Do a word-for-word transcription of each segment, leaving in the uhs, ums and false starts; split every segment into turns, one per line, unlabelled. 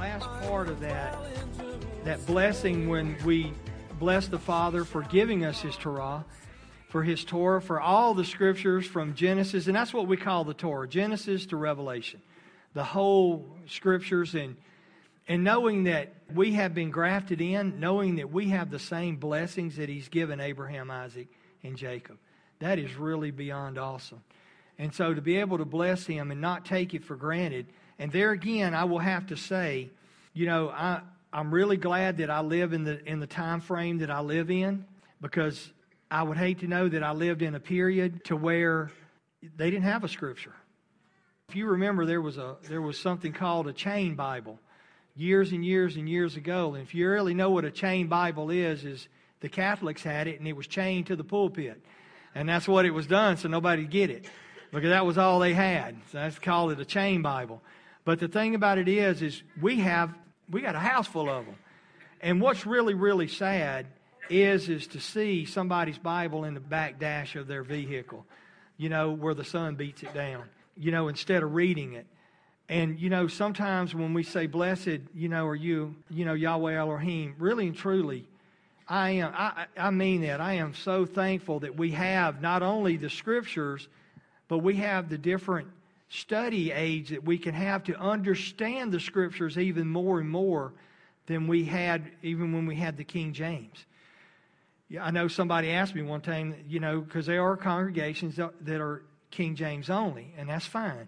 last part of that, that blessing when we bless the Father for giving us His Torah, for His Torah, for all the Scriptures from Genesis, and that's what we call the Torah, Genesis to Revelation, the whole Scriptures, and and knowing that we have been grafted in, knowing that we have the same blessings that He's given Abraham, Isaac, and Jacob. That is really beyond awesome. And so to be able to bless Him and not take it for granted, and there again, I will have to say, you know, I, I'm really glad that I live in the in the time frame that I live in, because I would hate to know that I lived in a period to where they didn't have a Scripture. If you remember, there was a there was something called a chain Bible years and years and years ago. And if you really know what a chain Bible is, is the Catholics had it, and it was chained to the pulpit. And that's what it was done, so nobody would get it, because that was all they had. So that's called it a chain Bible. But the thing about it is, is we have, we got a house full of them. And what's really, really sad is, is to see somebody's Bible in the back dash of their vehicle, you know, where the sun beats it down, you know, instead of reading it. And, you know, sometimes when we say, blessed, you know, are you, you know, Yahweh Elohim, really and truly, I am, I, I mean that. I am so thankful that we have not only the Scriptures, but we have the different study aids that we can have to understand the Scriptures even more and more than we had even when we had the King James. Yeah, I know somebody asked me one time, you know, because there are congregations that are King James only, and that's fine.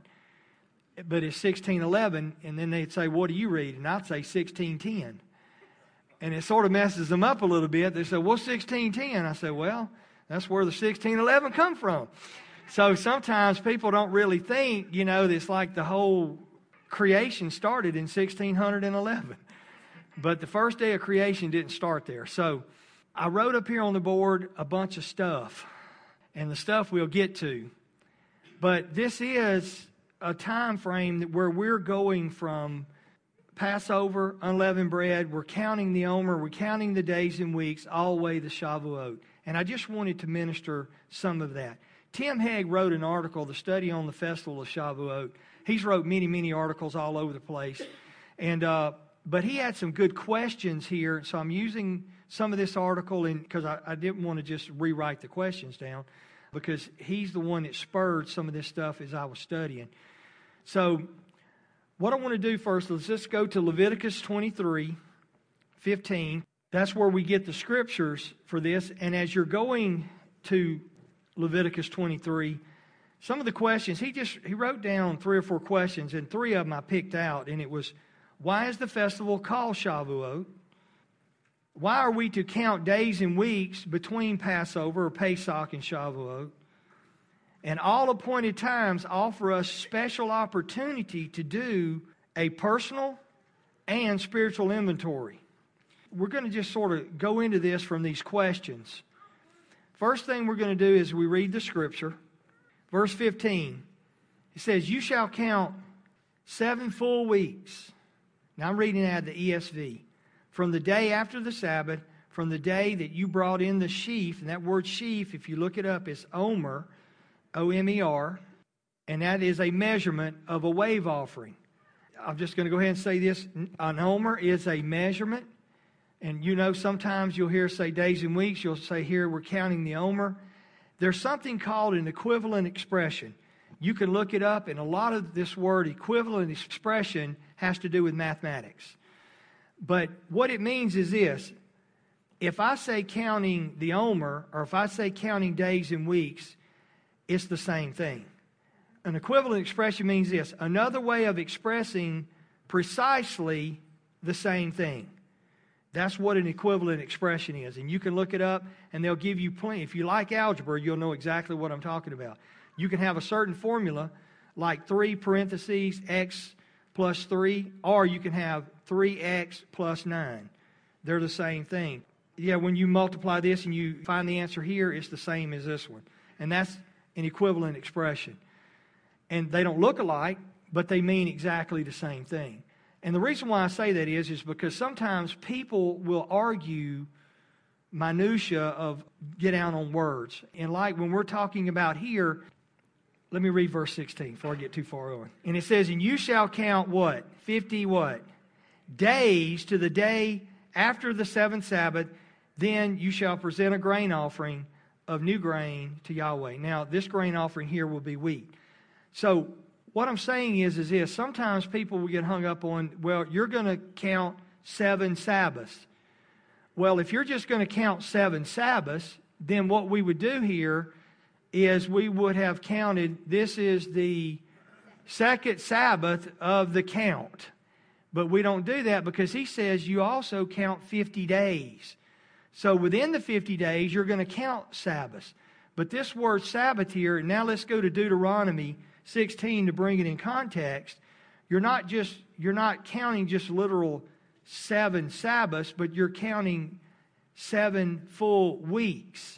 But it's sixteen eleven, and then they'd say, what do you read? And I'd say sixteen ten. And it sort of messes them up a little bit. They say, well, sixteen ten. I say, well, that's where the sixteen eleven come from. So sometimes people don't really think, you know, it's like the whole creation started in sixteen eleven. But the first day of creation didn't start there. So I wrote up here on the board a bunch of stuff, and the stuff we'll get to. But this is a time frame where we're going from Passover, unleavened bread, we're counting the Omer, we're counting the days and weeks, all the way to Shavuot. And I just wanted to minister some of that. Tim Hegg wrote an article, The Study on the Festival of Shavuot. He's wrote many, many articles all over the place. And uh, but he had some good questions here, so I'm using some of this article because I, I didn't want to just rewrite the questions down, because he's the one that spurred some of this stuff as I was studying. So what I want to do first, let's just go to Leviticus twenty-three fifteen. That's where we get the Scriptures for this. And as you're going to Leviticus twenty-three, some of the questions, he just he wrote down three or four questions, and three of them I picked out. And it was, why is the festival called Shavuot? Why are we to count days and weeks between Passover or Pesach and Shavuot? And all appointed times offer us special opportunity to do a personal and spiritual inventory. We're going to just sort of go into this from these questions. First thing we're going to do is we read the Scripture. Verse fifteen, it says, you shall count seven full weeks. Now I'm reading out of the E S V. From the day after the Sabbath, from the day that you brought in the sheaf, and that word sheaf, if you look it up, is Omer, O M E R, and that is a measurement of a wave offering. I'm just going to go ahead and say this. An Omer is a measurement. And you know, sometimes you'll hear say days and weeks. You'll say here we're counting the Omer. There's something called an equivalent expression. You can look it up, and a lot of this word equivalent expression has to do with mathematics. But what it means is this. If I say counting the Omer, or if I say counting days and weeks, it's the same thing. An equivalent expression means this. Another way of expressing precisely the same thing. That's what an equivalent expression is. And you can look it up, and they'll give you plenty. If you like algebra, you'll know exactly what I'm talking about. You can have a certain formula, like three parentheses x plus three, or you can have three x plus nine. They're the same thing. Yeah, when you multiply this and you find the answer here, it's the same as this one. And that's an equivalent expression. And they don't look alike, but they mean exactly the same thing. And the reason why I say that is, is because sometimes people will argue minutia of get down on words. And like when we're talking about here, let me read verse sixteen before I get too far on. And it says, and you shall count what? Fifty what? days to the day after the seventh Sabbath, then you shall present a grain offering of new grain to Yahweh. Now, this grain offering here will be wheat. So, what I'm saying is, is this. Sometimes people will get hung up on, well, you're going to count seven Sabbaths. Well, if you're just going to count seven Sabbaths, then what we would do here is we would have counted, this is the second Sabbath of the count. But we don't do that because he says you also count fifty days. So within the fifty days, you're going to count Sabbaths. But this word Sabbath here, and now let's go to Deuteronomy sixteen to bring it in context. You're not just, you're not counting just literal seven Sabbaths, but you're counting seven full weeks.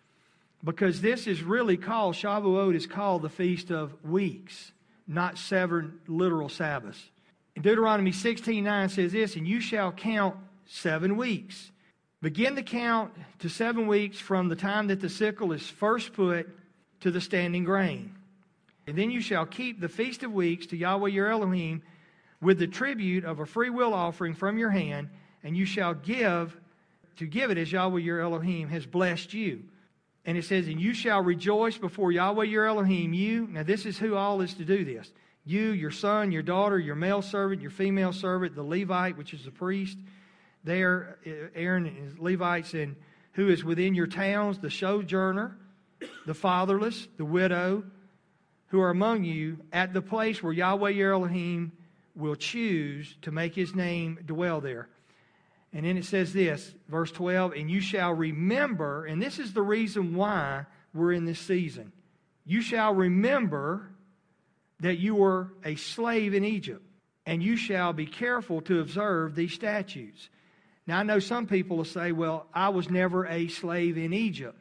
Because this is really called, Shavuot is called the Feast of Weeks, not seven literal Sabbaths. In Deuteronomy sixteen nine says this, and you shall count seven weeks. Begin the count to seven weeks from the time that the sickle is first put to the standing grain. And then you shall keep the Feast of Weeks to Yahweh your Elohim with the tribute of a freewill offering from your hand, and you shall give to give it as Yahweh your Elohim has blessed you. And it says, and you shall rejoice before Yahweh your Elohim, you. Now this is who all is to do this. You, your son, your daughter, your male servant, your female servant, the Levite, which is the priest. There, Aaron and his Levites, and who is within your towns, the sojourner, the fatherless, the widow, who are among you at the place where Yahweh your Elohim will choose to make his name dwell there. And then it says this, verse twelve, and you shall remember, and this is the reason why we're in this season. You shall remember that you were a slave in Egypt, and you shall be careful to observe these statutes. Now, I know some people will say, well, I was never a slave in Egypt.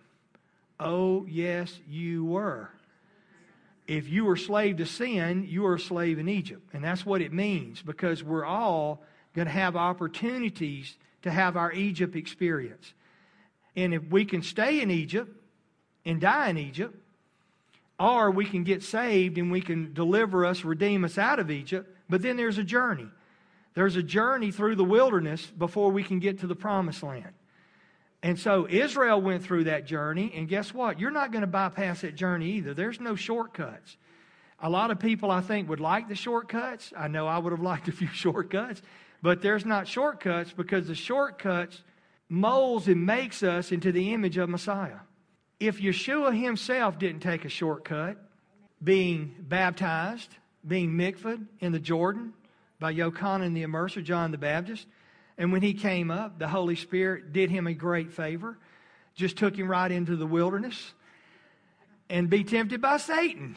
Oh, yes, you were. If you were slave to sin, you were a slave in Egypt. And that's what it means, because we're all going to have opportunities to have our Egypt experience. And if we can stay in Egypt and die in Egypt, or we can get saved and we can deliver us, redeem us out of Egypt, but then there's a journey. There's a journey through the wilderness before we can get to the promised land. And so Israel went through that journey, and guess what? You're not going to bypass that journey either. There's no shortcuts. A lot of people, I think, would like the shortcuts. I know I would have liked a few shortcuts, but there's not shortcuts because the shortcuts molds and makes us into the image of Messiah. If Yeshua himself didn't take a shortcut, being baptized, being mikvahed in the Jordan by Yochanan the Immerser, John the Baptist, and when he came up, the Holy Spirit did him a great favor, just took him right into the wilderness and be tempted by Satan.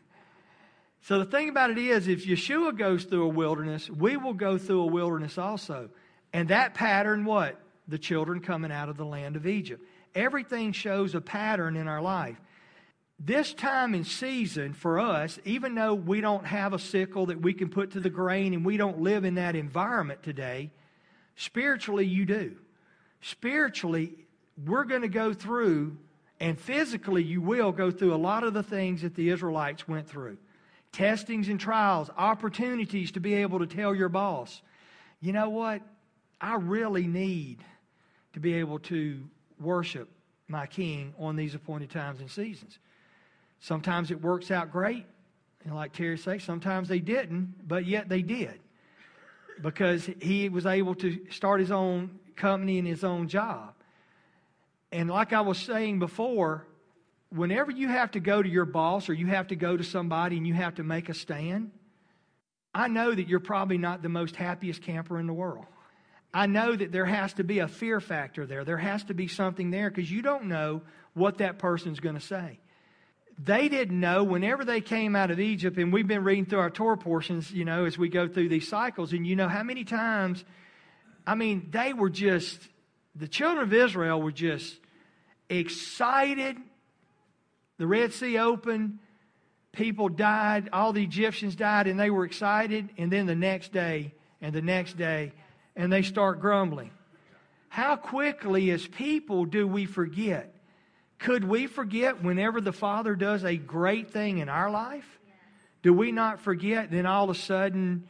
So the thing about it is, if Yeshua goes through a wilderness, we will go through a wilderness also. And that pattern, what? The children coming out of the land of Egypt. Everything shows a pattern in our life. This time and season for us, even though we don't have a sickle that we can put to the grain and we don't live in that environment today, spiritually you do. Spiritually, we're going to go through, and physically you will go through a lot of the things that the Israelites went through. Testings and trials, opportunities to be able to tell your boss, you know what, I really need to be able to worship my King on these appointed times and seasons. Sometimes it works out great, and like Terry says, sometimes they didn't, but yet they did. Because he was able to start his own company and his own job. And like I was saying before, whenever you have to go to your boss or you have to go to somebody and you have to make a stand, I know that you're probably not the most happiest camper in the world. I know that there has to be a fear factor there. There has to be something there because you don't know what that person's going to say. They didn't know whenever they came out of Egypt, and we've been reading through our Torah portions, you know, as we go through these cycles, and you know how many times, I mean, they were just, the children of Israel were just excited. The Red Sea opened, people died, all the Egyptians died, and they were excited, and then the next day, and the next day, and they start grumbling. How quickly as people do we forget? Could we forget whenever the Father does a great thing in our life? Do we not forget? Then all of a sudden,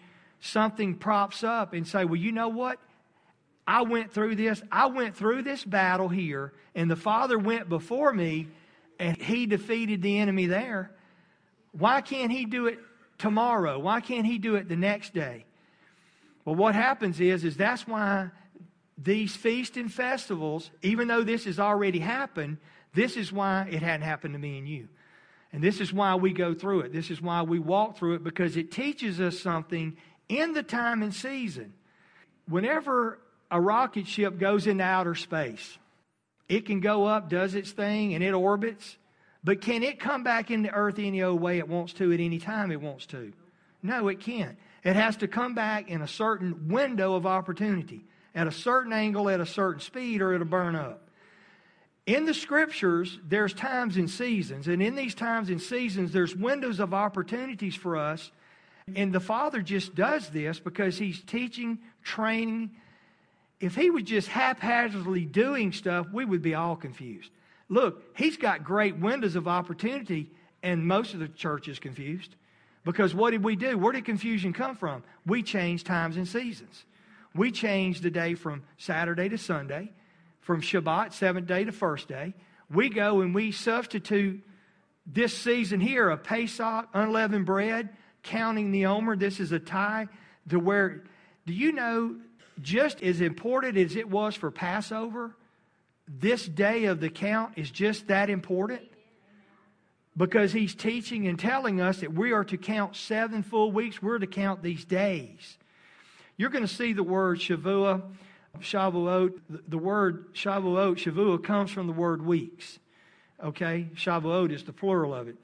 something props up and say, well, you know what? I went through this. I went through this battle here, and the Father went before me, and He defeated the enemy there. Why can't He do it tomorrow? Why can't He do it the next day? Well, what happens is, is that's why these feasts and festivals, even though this has already happened, this is why it hadn't happened to me and you. And this is why we go through it. This is why we walk through it, because it teaches us something in the time and season. Whenever a rocket ship goes into outer space, it can go up, does its thing, and it orbits. But can it come back into Earth any old way it wants to at any time it wants to? No, it can't. It has to come back in a certain window of opportunity, at a certain angle, at a certain speed, or it'll burn up. In the Scriptures, there's times and seasons. And in these times and seasons, there's windows of opportunities for us. And the Father just does this because He's teaching, training. If He was just haphazardly doing stuff, we would be all confused. Look, He's got great windows of opportunity, and most of the church is confused. Because what did we do? Where did confusion come from? We changed times and seasons. We changed the day from Saturday to Sunday, from Shabbat, seventh day to first day. We go and we substitute this season here of Pesach, unleavened bread, counting the Omer. This is a tie to where, do you know, just as important as it was for Passover, this day of the count is just that important. Because He's teaching and telling us that we are to count seven full weeks. We're to count these days. You're going to see the word Shavuot, Shavuot. The word Shavuot, Shavuot comes from the word weeks. Okay? Shavuot is the plural of it.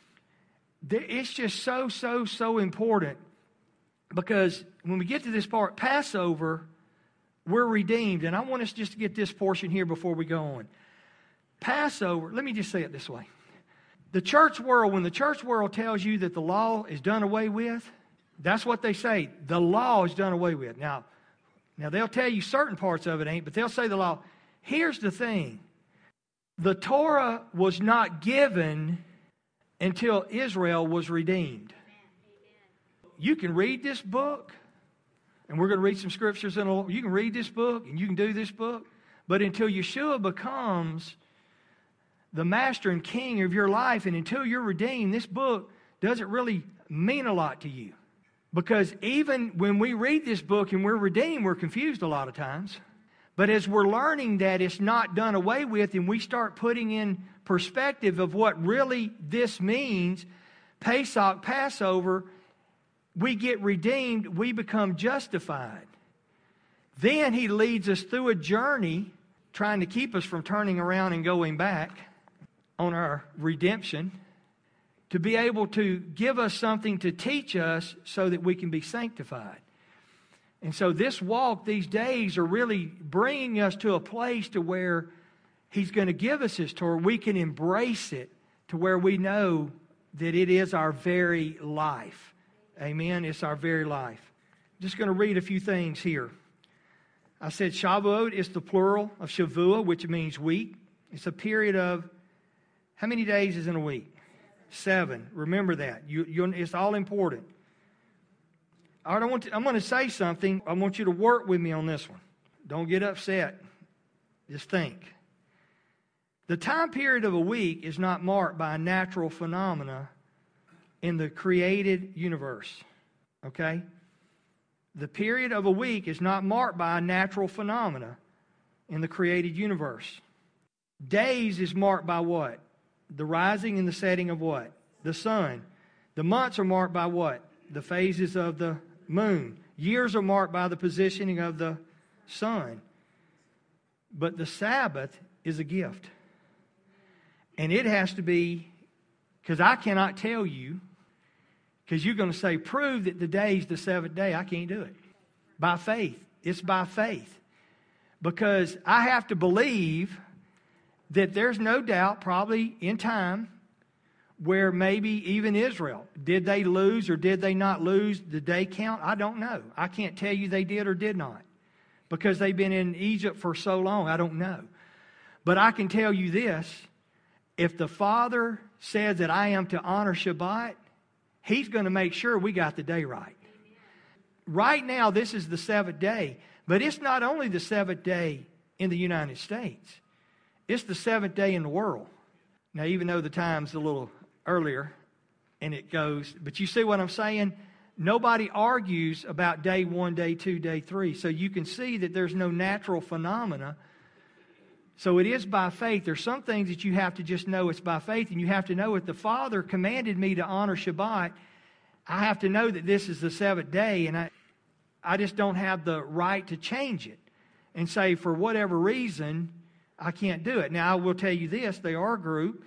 It's just so, so, so important. Because when we get to this part, Passover, we're redeemed. And I want us just to get this portion here before we go on. Passover, let me just say it this way. The church world, when the church world tells you that the law is done away with, that's what they say. The law is done away with. Now, now they'll tell you certain parts of it ain't, but they'll say the law. Here's the thing. The Torah was not given until Israel was redeemed. You can read this book, and we're going to read some scriptures in a, you can read this book, and you can do this book, but until Yeshua becomes the master and king of your life, and until you're redeemed, this book doesn't really mean a lot to you. Because even when we read this book and we're redeemed, we're confused a lot of times. But as we're learning that it's not done away with, and we start putting in perspective of what really this means, Pesach, Passover, we get redeemed, we become justified. Then He leads us through a journey trying to keep us from turning around and going back on our redemption, to be able to give us something to teach us so that we can be sanctified. And so this walk, these days, are really bringing us to a place to where He's going to give us His Torah. We can embrace it to where we know that it is our very life. Amen? It's our very life. I'm just going to read a few things here. I said Shavuot is the plural of Shavua, which means week. It's a period of, how many days is in a week? Seven. Remember that. You, you, it's all important. All right, I want to, I'm going to say something. I want you to work with me on this one. Don't get upset. Just think. The time period of a week is not marked by a natural phenomena in the created universe. Okay? The period of a week is not marked by a natural phenomena in the created universe. Days is marked by what? The rising and the setting of what? The sun. The months are marked by what? The phases of the moon. Years are marked by the positioning of the sun. But the Sabbath is a gift. And it has to be, because I cannot tell you, because you're going to say, prove that the day is the seventh day. I can't do it. By faith. It's by faith. Because I have to believe that there's no doubt, probably in time, where maybe even Israel, did they lose or did they not lose the day count? I don't know. I can't tell you they did or did not. Because they've been in Egypt for so long, I don't know. But I can tell you this, if the Father says that I am to honor Shabbat, He's going to make sure we got the day right. right now, this is the seventh day. But it's not only the seventh day in the United States. It's the seventh day in the world. Now, even though the time's a little earlier, and it goes, but you see what I'm saying? Nobody argues about day one, day two, day three. So you can see that there's no natural phenomena. So it is by faith. There's some things that you have to just know it's by faith. And you have to know if the Father commanded me to honor Shabbat, I have to know that this is the seventh day. And I, I just don't have the right to change it and say, for whatever reason, I can't do it. Now, I will tell you this. They are a group.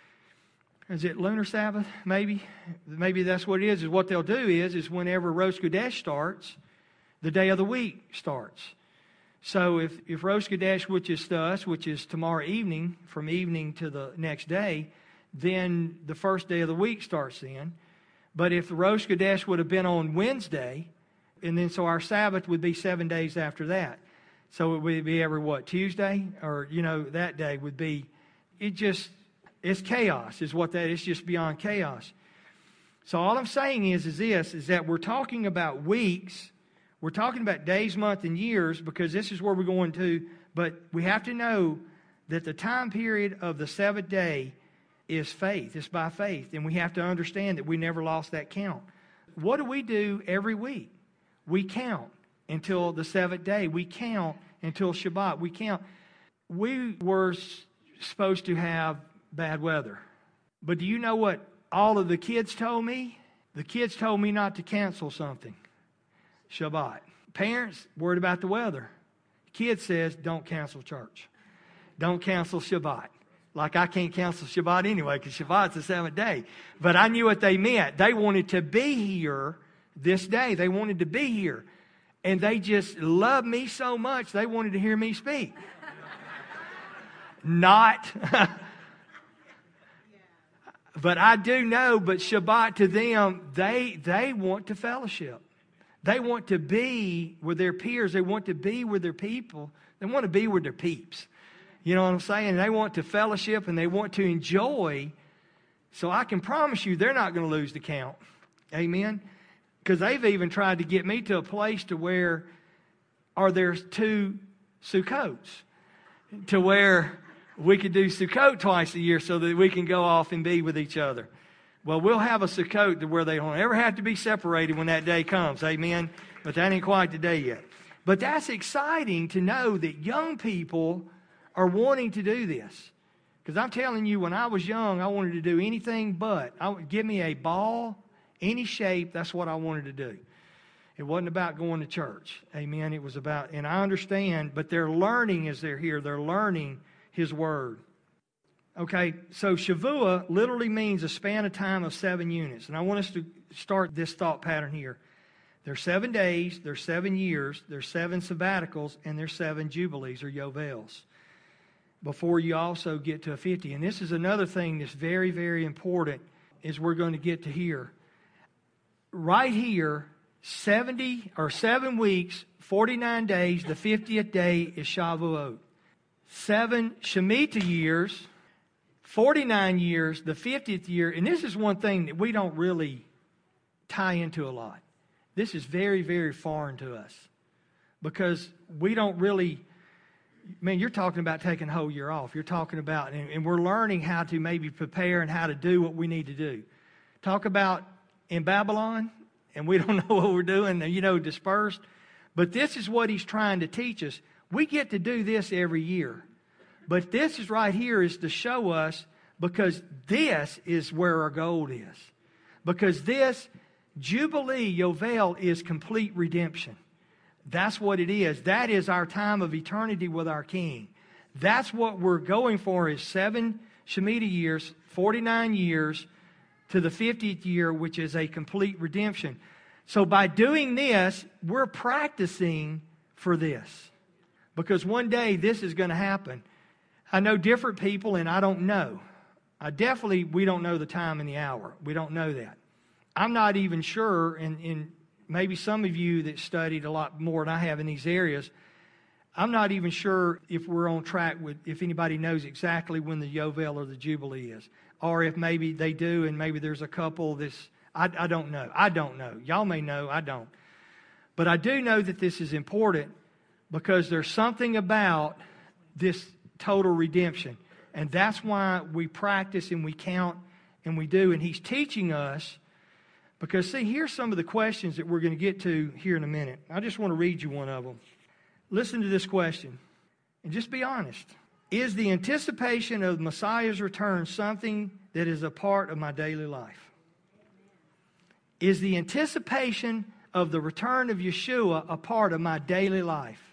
Is it Lunar Sabbath, maybe? Maybe that's what it is. Is what they'll do is, is whenever Rosh Chodesh starts, the day of the week starts. So if, if Rosh Chodesh, which is to us, which is tomorrow evening, from evening to the next day, then the first day of the week starts then. But if the Rosh Chodesh would have been on Wednesday, and then so our Sabbath would be seven days after that. So it would be every, what, Tuesday? Or, you know, that day would be, it just... It's chaos is what that is. It's just beyond chaos. So all I'm saying is, is this, is that we're talking about weeks. We're talking about days, months, and years because this is where we're going to. But we have to know that the time period of the seventh day is faith. It's by faith. And we have to understand that we never lost that count. What do we do every week? We count until the seventh day. We count until Shabbat. We count. We were supposed to have bad weather. But do you know what all of the kids told me? The kids told me not to cancel something. Shabbat. Parents worried about the weather. Kids says don't cancel church. Don't cancel Shabbat. Like I can't cancel Shabbat anyway because Shabbat's the seventh day. But I knew what they meant. They wanted to be here this day. They wanted to be here. And they just loved me so much they wanted to hear me speak. Not... But I do know, but Shabbat to them, they they want to fellowship. They want to be with their peers. They want to be with their people. They want to be with their peeps. You know what I'm saying? They want to fellowship and they want to enjoy. So I can promise you they're not going to lose the count. Amen? Because they've even tried to get me to a place to where are there two Sukkots. To where... we could do Sukkot twice a year so that we can go off and be with each other. Well, we'll have a Sukkot to where they don't ever have to be separated when that day comes. Amen? But that ain't quite the day yet. But that's exciting to know that young people are wanting to do this. Because I'm telling you, when I was young, I wanted to do anything but. I would give me a ball, any shape, that's what I wanted to do. It wasn't about going to church. Amen? It was about, and I understand, but they're learning as they're here. They're learning His Word. Okay, so Shavua literally means a span of time of seven units. And I want us to start this thought pattern here. There's seven days, there's seven years, there's seven sabbaticals, and there's seven jubilees or yovels before you also get to a fifty. And this is another thing that's very, very important is we're going to get to here. Right here, seventy or seven weeks, forty-nine days, the fiftieth day is Shavuot. Seven Shemitah years, forty-nine years, the fiftieth year. And this is one thing that we don't really tie into a lot. This is very, very foreign to us. Because we don't really, man, you're talking about taking a whole year off. You're talking about, and, and we're learning how to maybe prepare and how to do what we need to do. Talk about in Babylon, and we don't know what we're doing, you know, dispersed. But this is what he's trying to teach us. We get to do this every year. But this is right here is to show us because this is where our gold is. Because this Jubilee, Yovel, is complete redemption. That's what it is. That is our time of eternity with our King. That's what we're going for is seven Shemitah years, forty-nine years to the fiftieth year, which is a complete redemption. So by doing this, we're practicing for this. Because one day this is going to happen. I know different people and I don't know. I definitely, we don't know the time and the hour. We don't know that. I'm not even sure, and, and maybe some of you that studied a lot more than I have in these areas, I'm not even sure if we're on track with, if anybody knows exactly when the Yovel or the Jubilee is. Or if maybe they do and maybe there's a couple that's, I, I don't know. I don't know. Y'all may know. I don't. But I do know that this is important because there's something about this total redemption. And that's why we practice and we count and we do. And he's teaching us because, see, here's some of the questions that we're going to get to here in a minute. I just want to read you one of them. Listen to this question and just be honest. Is the anticipation of Messiah's return something that is a part of my daily life? Is the anticipation of the return of Yeshua a part of my daily life?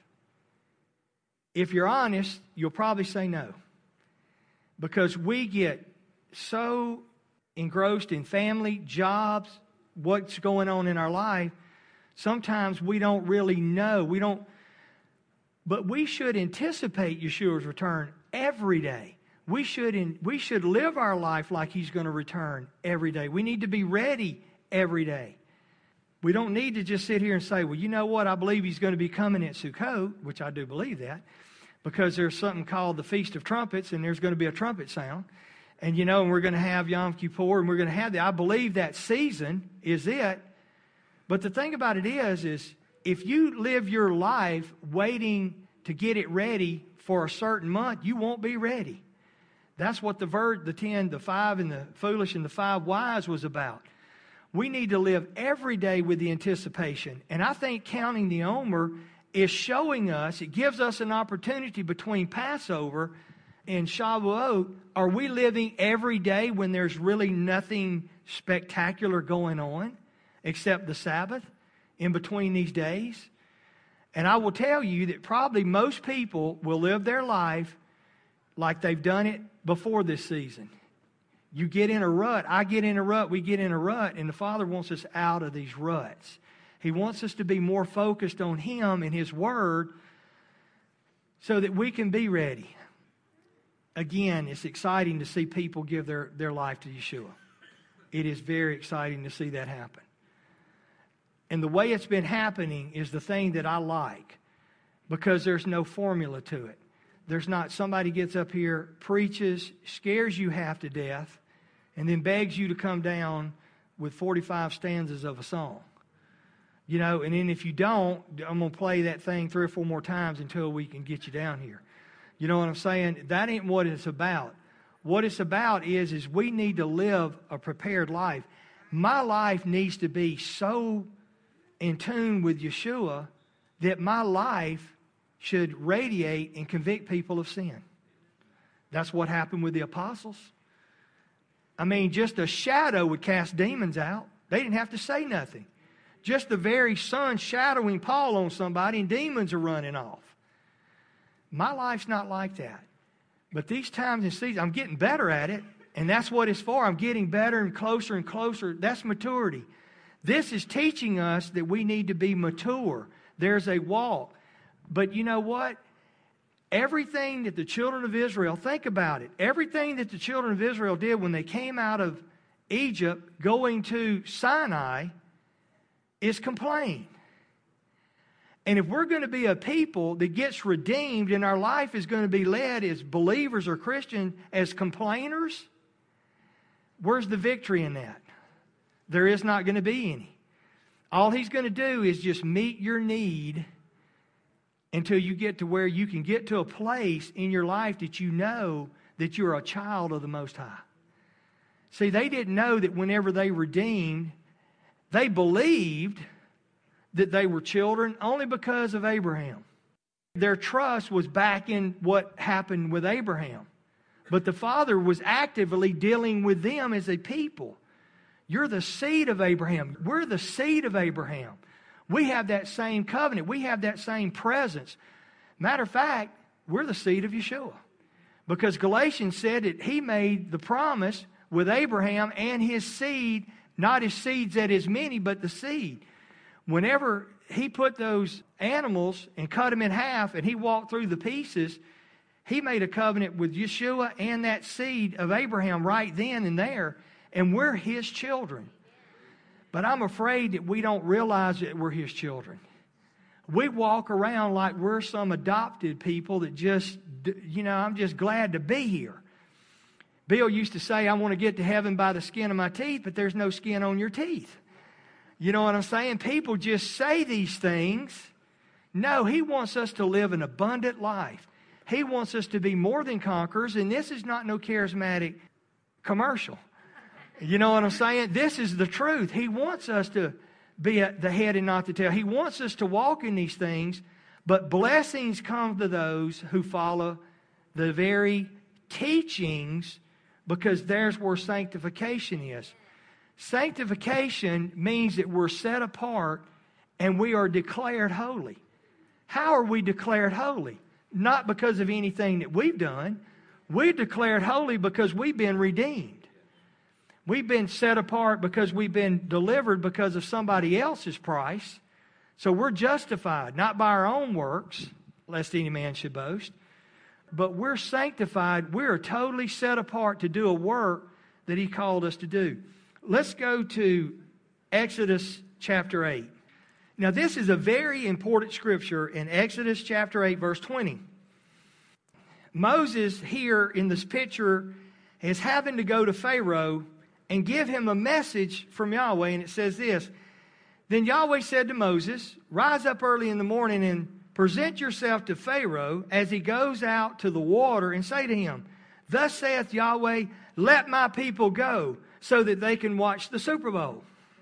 If you're honest, you'll probably say no. Because we get so engrossed in family, jobs, what's going on in our life, sometimes we don't really know. We don't, but we should anticipate Yeshua's return every day. We should, in, we should live our life like He's going to return every day. We need to be ready every day. We don't need to just sit here and say, well, you know what, I believe He's going to be coming at Sukkot, which I do believe that, because there's something called the Feast of Trumpets, and there's going to be a trumpet sound. And, you know, and we're going to have Yom Kippur, and we're going to have that. I believe that season is it. But the thing about it is, is if you live your life waiting to get it ready for a certain month, you won't be ready. That's what the ver- the ten, the five, and the foolish and the five wise was about. We need to live every day with the anticipation. And I think counting the Omer is showing us, it gives us an opportunity between Passover and Shavuot. Are we living every day when there's really nothing spectacular going on except the Sabbath in between these days? And I will tell you that probably most people will live their life like they've done it before this season. You get in a rut, I get in a rut, we get in a rut, and the Father wants us out of these ruts. He wants us to be more focused on Him and His Word so that we can be ready. Again, it's exciting to see people give their, their life to Yeshua. It is very exciting to see that happen. And the way it's been happening is the thing that I like, because there's no formula to it. There's not somebody gets up here, preaches, scares you half to death, and then begs you to come down with forty-five stanzas of a song. You know, and then if you don't, I'm going to play that thing three or four more times until we can get you down here. You know what I'm saying? That ain't what it's about. What it's about is, is we need to live a prepared life. My life needs to be so in tune with Yeshua that my life should radiate and convict people of sin. That's what happened with the apostles. I mean, just a shadow would cast demons out. They didn't have to say nothing. Just the very sun shadowing Paul on somebody and demons are running off. My life's not like that. But these times and seasons, I'm getting better at it, and that's what it's for. I'm getting better and closer and closer. That's maturity. This is teaching us that we need to be mature. There's a walk. But you know what? Everything that the children of Israel, think about it, everything that the children of Israel did when they came out of Egypt going to Sinai is complain. And if we're going to be a people that gets redeemed and our life is going to be led as believers or Christians as complainers, where's the victory in that? There is not going to be any. All He's going to do is just meet your need until you get to where you can get to a place in your life that you know that you're a child of the Most High. See, they didn't know that whenever they redeemed, they believed that they were children only because of Abraham. Their trust was back in what happened with Abraham. But the Father was actively dealing with them as a people. You're the seed of Abraham. We're the seed of Abraham. We have that same covenant. We have that same presence. Matter of fact, we're the seed of Yeshua. Because Galatians said that He made the promise with Abraham and his seed, not his seeds that is many, but the seed. Whenever He put those animals and cut them in half and He walked through the pieces, He made a covenant with Yeshua and that seed of Abraham right then and there. And we're His children. But I'm afraid that we don't realize that we're His children. We walk around like we're some adopted people that just, you know, I'm just glad to be here. Bill used to say, I want to get to heaven by the skin of my teeth, but there's no skin on your teeth. You know what I'm saying? People just say these things. No, He wants us to live an abundant life. He wants us to be more than conquerors, and this is not no charismatic commercial. You know what I'm saying? This is the truth. He wants us to be at the head and not the tail. He wants us to walk in these things, but blessings come to those who follow the very teachings, because there's where sanctification is. Sanctification means that we're set apart and we are declared holy. How are we declared holy? Not because of anything that we've done. We're declared holy because we've been redeemed. We've been set apart because we've been delivered because of somebody else's price. So we're justified, not by our own works, lest any man should boast. But we're sanctified. We're totally set apart to do a work that He called us to do. Let's go to Exodus chapter eight. Now, this is a very important scripture in Exodus chapter eight, verse twenty. Moses here in this picture is having to go to Pharaoh and give him a message from Yahweh. And it says this: Then Yahweh said to Moses, Rise up early in the morning and present yourself to Pharaoh as he goes out to the water, and say to him, Thus saith Yahweh, let my people go, so that they can watch the Super Bowl.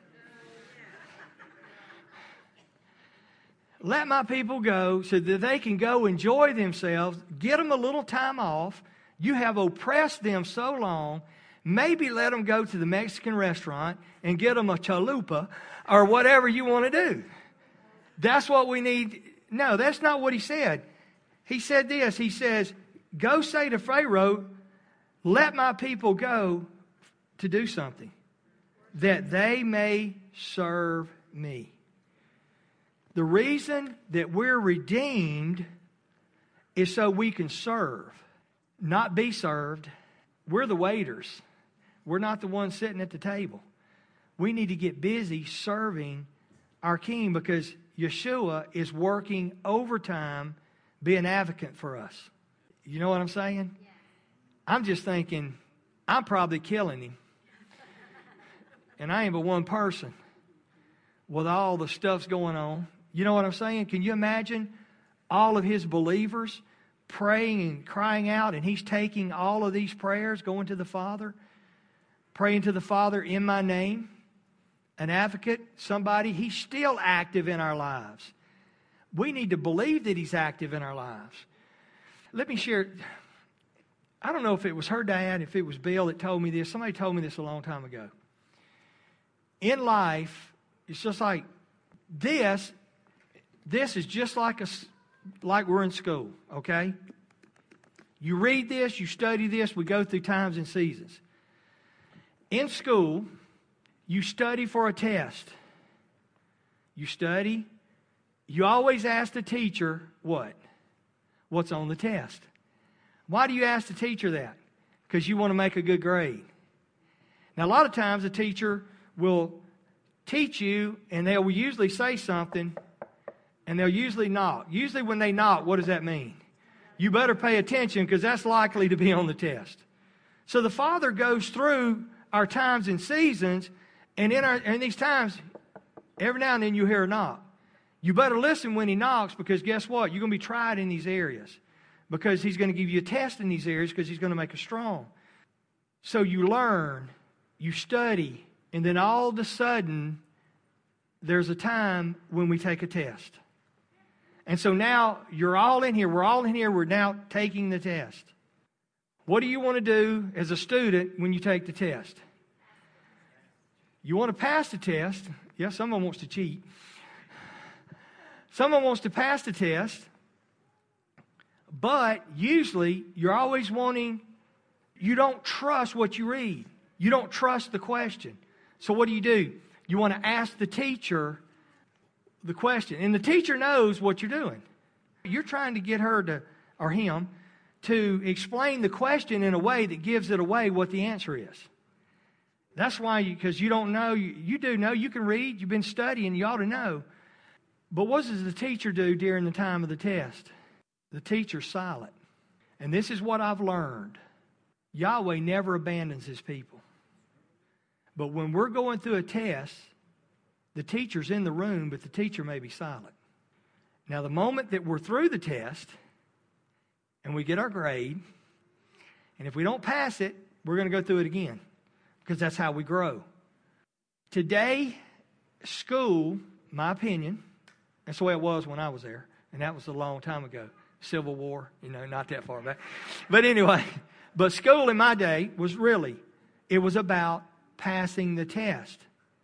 Let my people go so that they can go enjoy themselves. Get them a little time off. You have oppressed them so long. Maybe let them go to the Mexican restaurant and get them a chalupa or whatever you want to do. That's what we need. No, that's not what he said. He said this. He says, go say to Pharaoh, let my people go to do something, that they may serve me. The reason that we're redeemed is so we can serve, not be served. We're the waiters. We're not the ones sitting at the table. We need to get busy serving our King, because Yeshua is working overtime, being an advocate for us. You know what I'm saying? Yeah. I'm just thinking, I'm probably killing him. And I ain't but one person with all the stuff's going on. You know what I'm saying? Can you imagine all of his believers praying and crying out, and he's taking all of these prayers, going to the Father, praying to the Father in my name? An advocate, somebody, he's still active in our lives. We need to believe that he's active in our lives. Let me share, I don't know if it was her dad, if it was Bill that told me this. Somebody told me this a long time ago. In life, it's just like this. This is just like a, like we're in school, okay? You read this, you study this, we go through times and seasons. In school, you study for a test. You study. You always ask the teacher, what? What's on the test? Why do you ask the teacher that? Because you want to make a good grade. Now, a lot of times a teacher will teach you, and they'll usually say something, and they'll usually knock. Usually when they knock, what does that mean? You better pay attention, because that's likely to be on the test. So the Father goes through our times and seasons, and in, our, in these times, every now and then you hear a knock. You better listen when he knocks, because guess what? You're going to be tried in these areas, because he's going to give you a test in these areas, because he's going to make us strong. So you learn, you study, and then all of a sudden, there's a time when we take a test. And so now you're all in here. We're all in here. We're now taking the test. What do you want to do as a student when you take the test? You want to pass the test. Yeah, someone wants to cheat. Someone wants to pass the test. But usually you're always wanting, you don't trust what you read. You don't trust the question. So what do you do? You want to ask the teacher the question. And the teacher knows what you're doing. You're trying to get her to, or him, to explain the question in a way that gives it away what the answer is. That's why, because you, you don't know, you, you do know, you can read, you've been studying, you ought to know. But what does the teacher do during the time of the test? The teacher's silent. And this is what I've learned. Yahweh never abandons his people. But when we're going through a test, the teacher's in the room, but the teacher may be silent. Now, the moment that we're through the test and we get our grade, and if we don't pass it, we're going to go through it again because that's how we grow. Today, school, my opinion, that's the way it was when I was there, and that was a long time ago. Civil War, you know, not that far back. But anyway, but school in my day was really, it was about passing the test.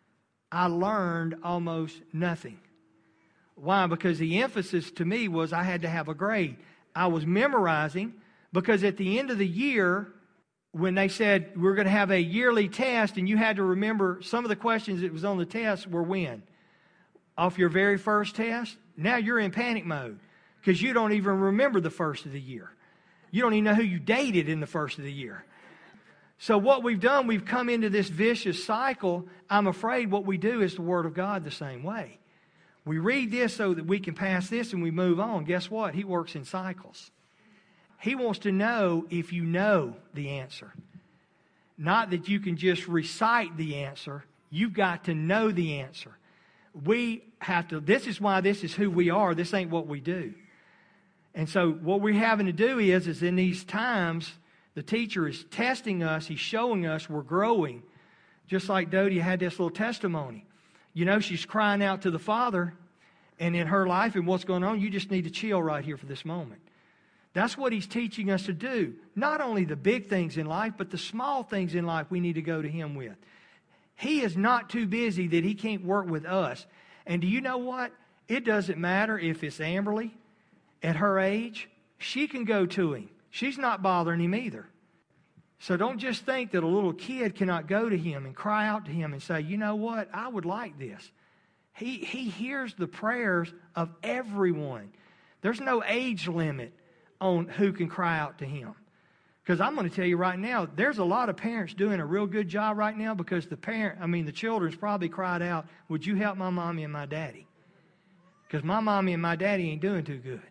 I learned almost nothing. Why? Because the emphasis to me was I had to have a grade. I was memorizing because at the end of the year, when they said we're going to have a yearly test and you had to remember some of the questions that was on the test were when? Off your very first test? Now you're in panic mode because you don't even remember the first of the year. You don't even know who you dated in the first of the year. So what we've done, we've come into this vicious cycle. I'm afraid what we do is the Word of God the same way. We read this so that we can pass this and we move on. Guess what? He works in cycles. He wants to know if you know the answer. Not that you can just recite the answer. You've got to know the answer. We have to, this is why this is who we are. This ain't what we do. And so what we're having to do is, is in these times, the teacher is testing us. He's showing us we're growing. Just like Dodie had this little testimony. You know, she's crying out to the Father, and in her life and what's going on, you just need to chill right here for this moment. That's what He's teaching us to do. Not only the big things in life, but the small things in life we need to go to Him with. He is not too busy that He can't work with us. And do you know what? It doesn't matter if it's Amberly at her age. She can go to Him. She's not bothering Him either. So don't just think that a little kid cannot go to Him and cry out to Him and say, you know what? I would like this. He, he hears the prayers of everyone. There's no age limit on who can cry out to Him. Because I'm going to tell you right now, there's a lot of parents doing a real good job right now because the parent, I mean, the children's probably cried out, would you help my mommy and my daddy? Because my mommy and my daddy ain't doing too good.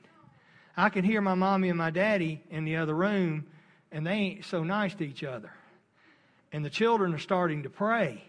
I can hear my mommy and my daddy in the other room, and they ain't so nice to each other. And the children are starting to pray,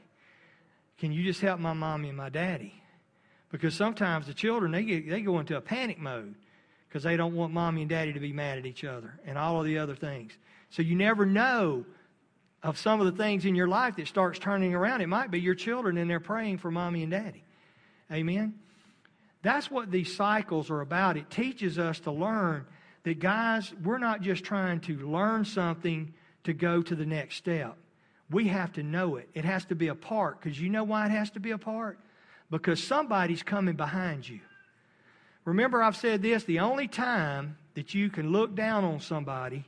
can you just help my mommy and my daddy? Because sometimes the children, they get, they go into a panic mode because they don't want mommy and daddy to be mad at each other and all of the other things. So you never know of some of the things in your life that starts turning around. It might be your children and they're praying for mommy and daddy. Amen? That's what these cycles are about. It teaches us to learn that, guys, we're not just trying to learn something to go to the next step. We have to know it. It has to be a part. Because you know why it has to be a part? Because somebody's coming behind you. Remember, I've said this, the only time that you can look down on somebody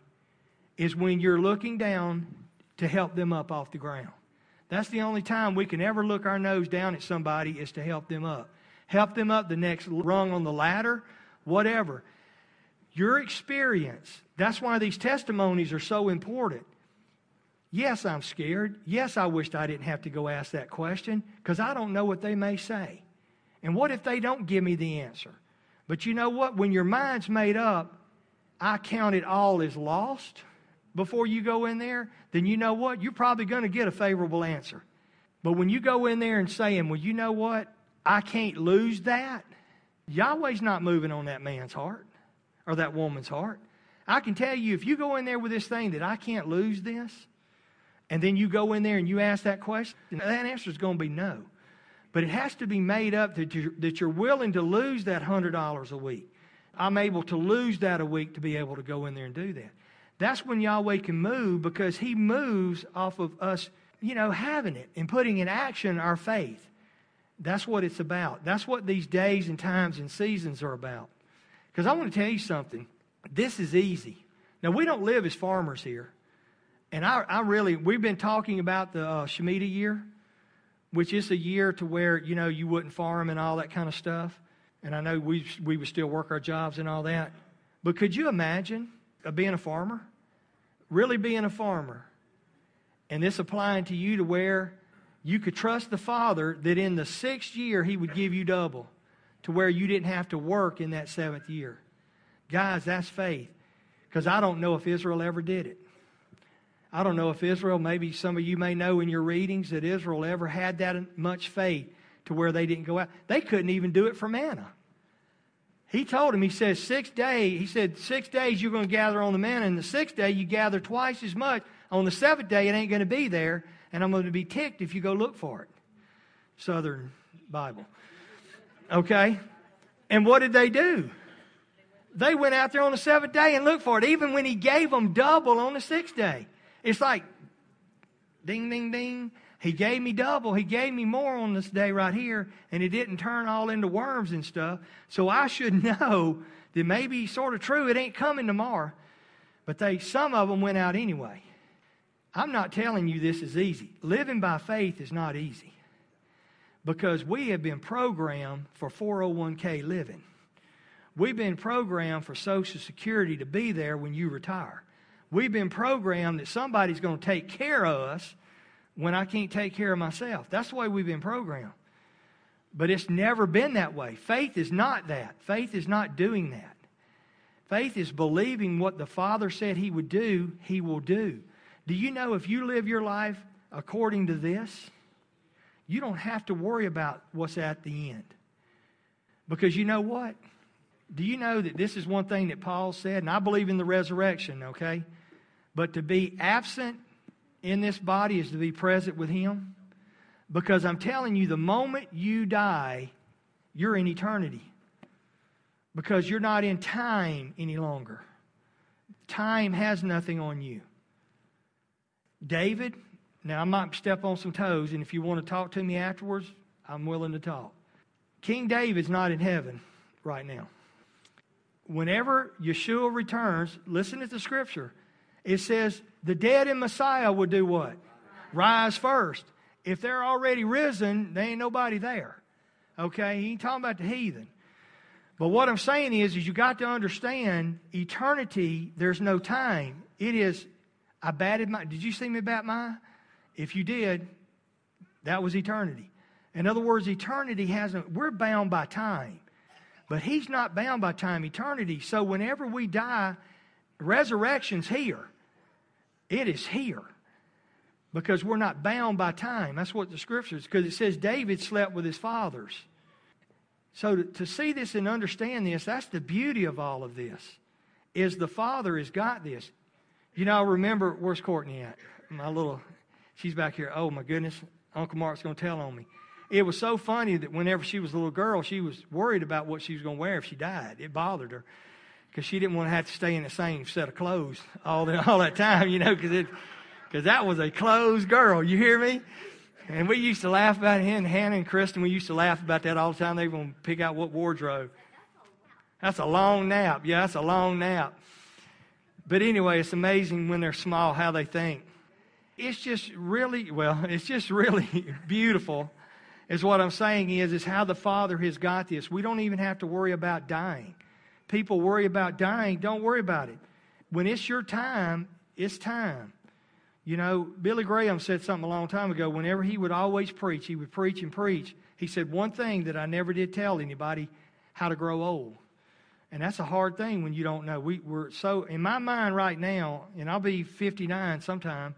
is when you're looking down to help them up off the ground. That's the only time we can ever look our nose down at somebody is to help them up. Help them up the next rung on the ladder, whatever. Your experience, that's why these testimonies are so important. Yes, I'm scared. Yes, I wished I didn't have to go ask that question because I don't know what they may say. And what if they don't give me the answer? But you know what? When your mind's made up, I count it all as lost before you go in there, then you know what? You're probably going to get a favorable answer. But when you go in there and saying, well, you know what? I can't lose that. Yahweh's not moving on that man's heart or that woman's heart. I can tell you, if you go in there with this thing that I can't lose this, and then you go in there and you ask that question, that answer is going to be no. But it has to be made up that you're, that you're willing to lose that one hundred dollars a week. I'm able to lose that a week to be able to go in there and do that. That's when Yahweh can move because He moves off of us, you know, having it and putting in action our faith. That's what it's about. That's what these days and times and seasons are about. Because I want to tell you something. This is easy. Now, we don't live as farmers here. And I, I really, we've been talking about the uh, Shemitah year, which is a year to where, you know, you wouldn't farm and all that kind of stuff. And I know we we would still work our jobs and all that. But could you imagine uh, being a farmer? Really being a farmer. And this applying to you to where you could trust the Father that in the sixth year He would give you double to where you didn't have to work in that seventh year. Guys, that's faith. Because I don't know if Israel ever did it. I don't know if Israel, maybe some of you may know in your readings that Israel ever had that much faith to where they didn't go out. They couldn't even do it for manna. He told him, he says, six days, he said, six days you're going to gather on the manna, and the sixth day you gather twice as much. On the seventh day, it ain't going to be there, and I'm going to be ticked if you go look for it. Southern Bible. Okay? And what did they do? They went out there on the seventh day and looked for it, even when he gave them double on the sixth day. It's like, ding, ding, ding. He gave me double. He gave me more on this day right here, and it didn't turn all into worms and stuff. So I should know that maybe sort of true, it ain't coming tomorrow. But they, some of them went out anyway. I'm not telling you this is easy. Living by faith is not easy, because we have been programmed for four oh one k living. We've been programmed for Social Security to be there when you retire. We've been programmed that somebody's going to take care of us when I can't take care of myself. That's the way we've been programmed. But it's never been that way. Faith is not that. Faith is not doing that. Faith is believing what the Father said He would do, He will do. Do you know if you live your life according to this, you don't have to worry about what's at the end? Because you know what? Do you know that this is one thing that Paul said? And I believe in the resurrection, okay? But to be absent in this body is to be present with Him. Because I'm telling you, the moment you die, you're in eternity. Because you're not in time any longer. Time has nothing on you. David, now I might step on some toes, and if you want to talk to me afterwards, I'm willing to talk. King David's not in heaven right now. Whenever Yeshua returns, listen to the scripture. It says the dead in Messiah will do what? Rise first. If they're already risen, there ain't nobody there. Okay? He ain't talking about the heathen. But what I'm saying is, is you got to understand eternity, there's no time. It is, I batted my, did you see me bat my? If you did, that was eternity. In other words, eternity hasn't, we're bound by time. But He's not bound by time, eternity. So whenever we die, resurrection's here. It is here. Because we're not bound by time. That's what the scripture is. Because it says David slept with his fathers. So to, to see this and understand this, that's the beauty of all of this. Is the Father has got this. You know, I remember, where's Courtney at? My little, she's back here. Oh my goodness, Uncle Mark's going to tell on me. It was so funny that whenever she was a little girl, she was worried about what she was going to wear if she died. It bothered her. Because she didn't want to have to stay in the same set of clothes all, the, all that time, you know, because it... Because that was a closed girl, you hear me? And we used to laugh about it. And Hannah and Kristen, we used to laugh about that all the time. They were going to pick out what wardrobe. That's a long nap. Yeah, that's a long nap. But anyway, it's amazing when they're small how they think. It's just really, well, it's just really beautiful. Is what I'm saying is, is how the Father has got this. We don't even have to worry about dying. People worry about dying. Don't worry about it. When it's your time, it's time. You know, Billy Graham said something a long time ago. Whenever he would always preach, he would preach and preach. He said, one thing that I never did tell anybody, how to grow old. And that's a hard thing when you don't know. We, we're so, in my mind right now, and I'll be fifty-nine sometime,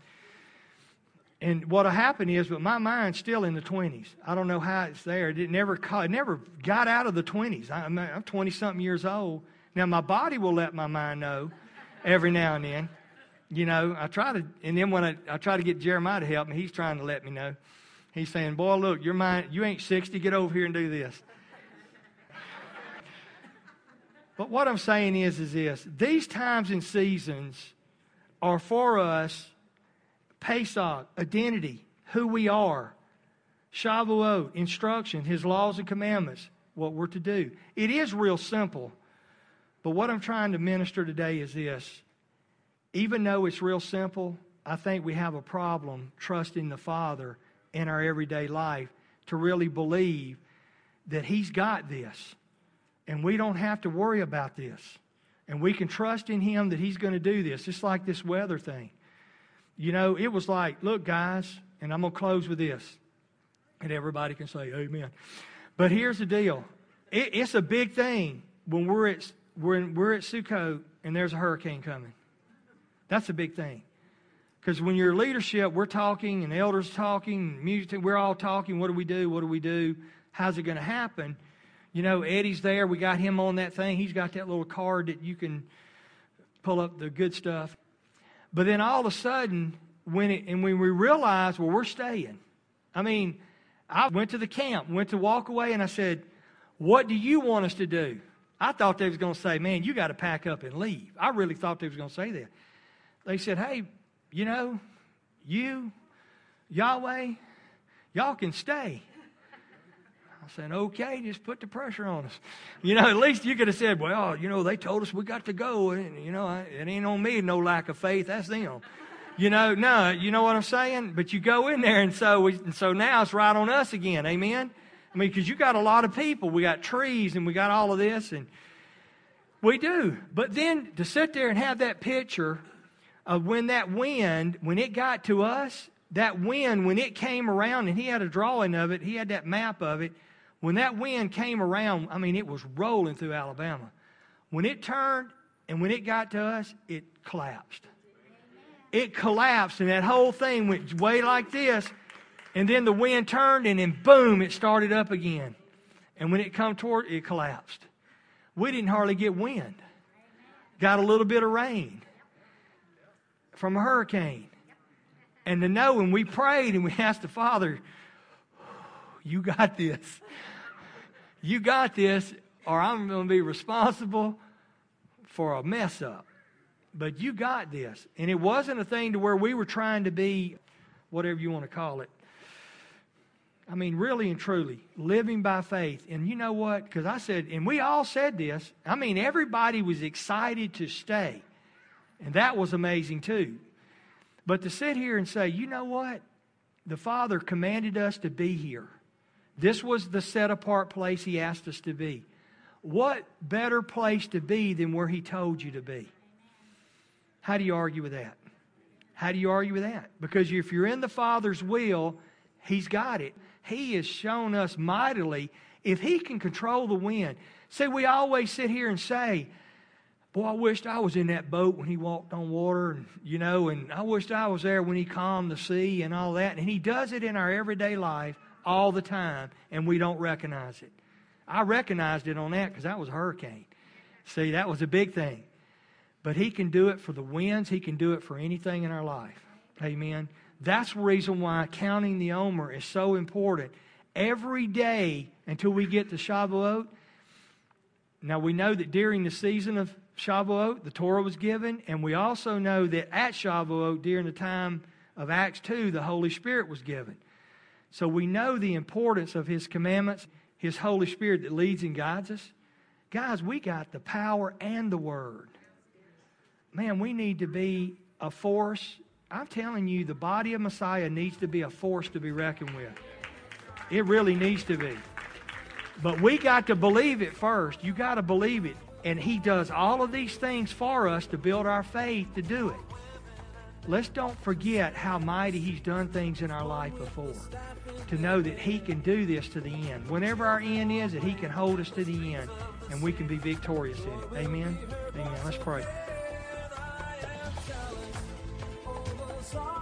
and what'll happen is, but my mind's still in the twenties. I don't know how it's there. It never, it never got out of the twenties. I'm twenty-something years old. Now, my body will let my mind know every now and then. You know, I try to, and then when I, I try to get Jeremiah to help me, he's trying to let me know. He's saying, boy, look, your mind, you ain't sixty, get over here and do this. But what I'm saying is, is this. These times and seasons are for us, Pesach, identity, who we are, Shavuot, instruction, His laws and commandments, what we're to do. It is real simple. But what I'm trying to minister today is this. Even though it's real simple, I think we have a problem trusting the Father in our everyday life to really believe that He's got this. And we don't have to worry about this. And we can trust in Him that He's going to do this. It's like this weather thing. You know, it was like, look, guys, and I'm going to close with this. And everybody can say amen. But here's the deal. It, it's a big thing when we're at, when we're at Sukkot and there's a hurricane coming. That's a big thing. Because when you're leadership, we're talking, and elders talking, music, we're all talking. What do we do? What do we do? How's it going to happen? You know, Eddie's there. We got him on that thing. He's got that little card that you can pull up the good stuff. But then all of a sudden, when it, and when we realized, well, we're staying. I mean, I went to the camp, went to walk away, and I said, what do you want us to do? I thought they was going to say, man, you got to pack up and leave. I really thought they was going to say that. They said, hey, you know, you, Yahweh, y'all can stay. I said, okay, just put the pressure on us. You know, at least you could have said, well, you know, they told us we got to go. And, you know, it ain't on me, no lack of faith. That's them. You know, no, you know what I'm saying? But you go in there, and so we, and so now it's right on us again. Amen? I mean, because you got a lot of people. We got trees, and we got all of this, and we do. But then to sit there and have that picture of when that wind, when it got to us, that wind, when it came around, and he had a drawing of it, he had that map of it. When that wind came around, I mean, it was rolling through Alabama. When it turned and when it got to us, it collapsed. It collapsed, and that whole thing went way like this. And then the wind turned, and then boom, it started up again. And when it come toward, it collapsed. We didn't hardly get wind. Got a little bit of rain from a hurricane. And to know, when we prayed and we asked the Father, you got this. You got this, or I'm going to be responsible for a mess up. But you got this. And it wasn't a thing to where we were trying to be, whatever you want to call it. I mean, really and truly, living by faith. And you know what? Because I said, and we all said this. I mean, everybody was excited to stay. And that was amazing too. But to sit here and say, you know what? The Father commanded us to be here. This was the set-apart place He asked us to be. What better place to be than where He told you to be? How do you argue with that? How do you argue with that? Because if you're in the Father's will, He's got it. He has shown us mightily, if He can control the wind. See, we always sit here and say, boy, I wished I was in that boat when He walked on water, and you know, and I wished I was there when He calmed the sea and all that. And He does it in our everyday life all the time, and we don't recognize it. I recognized it on that because that was a hurricane. See, that was a big thing. But He can do it for the winds. He can do it for anything in our life. Amen. That's the reason why counting the Omer is so important. Every day until we get to Shavuot. Now we know that during the season of Shavuot, the Torah was given. And we also know that at Shavuot, during the time of Acts two, the Holy Spirit was given. So we know the importance of His commandments, His Holy Spirit that leads and guides us. Guys, we got the power and the Word. Man, we need to be a force. I'm telling you, the body of Messiah needs to be a force to be reckoned with. It really needs to be. But we got to believe it first. You got to believe it. And He does all of these things for us to build our faith to do it. Let's don't forget how mighty He's done things in our life before. To know that He can do this to the end. Whenever our end is, that He can hold us to the end. And we can be victorious in it. Amen? Amen. Let's pray.